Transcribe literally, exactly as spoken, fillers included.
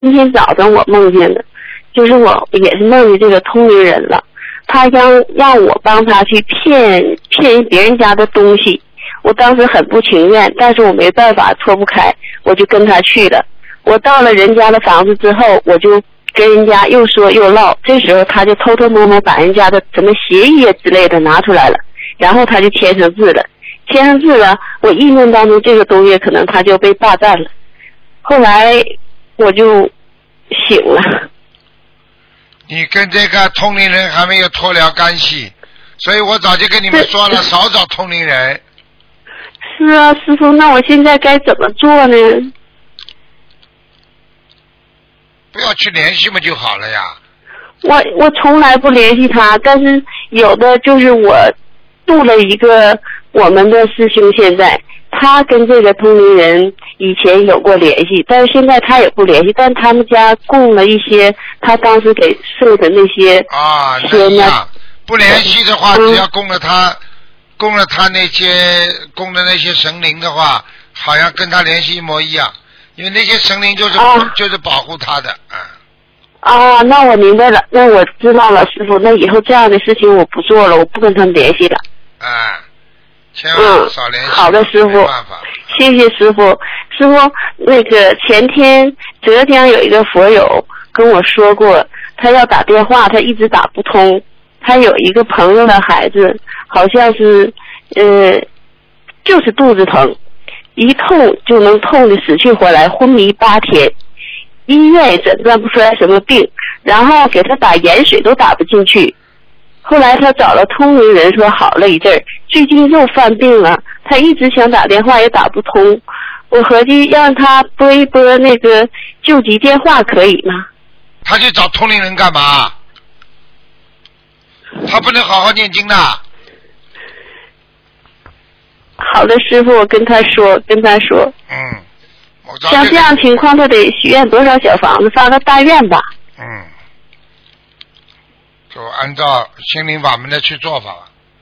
今天早上我梦见的，就是我也是梦见这个通灵人了，他让让我帮他去骗骗别人家的东西，我当时很不情愿，但是我没办法脱不开，我就跟他去了。我到了人家的房子之后，我就跟人家又说又唠，这时候他就偷偷摸摸把人家的什么协议之类的拿出来了，然后他就签上字了，签上字了，我意念当中这个东西可能他就被霸占了。后来我就醒了。 你跟这个通灵人还没有脱了干系，所以我早就跟你们说了，少找通灵人。 是啊，师傅，那我现在该怎么做呢？ 不要去联系嘛就好了呀。 我我从来不联系他，但是有的就是我度了一个我们的师兄，现在他跟这个通灵人以前有过联系，但是现在他也不联系，但他们家供了一些他当时给送的那些啊， 那样不联系的话， 嗯、 只要供了他供了他那些供的那些神灵的话，好像跟他联系一模一样，因为那些神灵就是、啊、就是保护他的啊。 啊，那我明白了，那我知道了，师傅，那以后这样的事情我不做了，我不跟他们联系了。 啊，千万少联系。 嗯、好的，师傅， 没办法。 谢谢师傅。师傅，那个前天浙江有一个佛友跟我说过，他要打电话，他一直打不通。他有一个朋友的孩子，好像是呃，就是肚子疼，一痛就能痛得死去活来，昏迷八天。医院也诊断不出来什么病，然后给他打盐水都打不进去。后来他找了通灵人，说好了一阵儿，最近又犯病了，他一直想打电话也打不通。我合计让他拨一拨那个救急电话，可以吗？ 他去找通灵人干嘛？他不能好好念经的。 好的，师傅，我跟他说，跟他说。 嗯。 像这样情况，他得许愿多少小房子，发个大愿吧。 嗯，就按照心灵法门的去做法。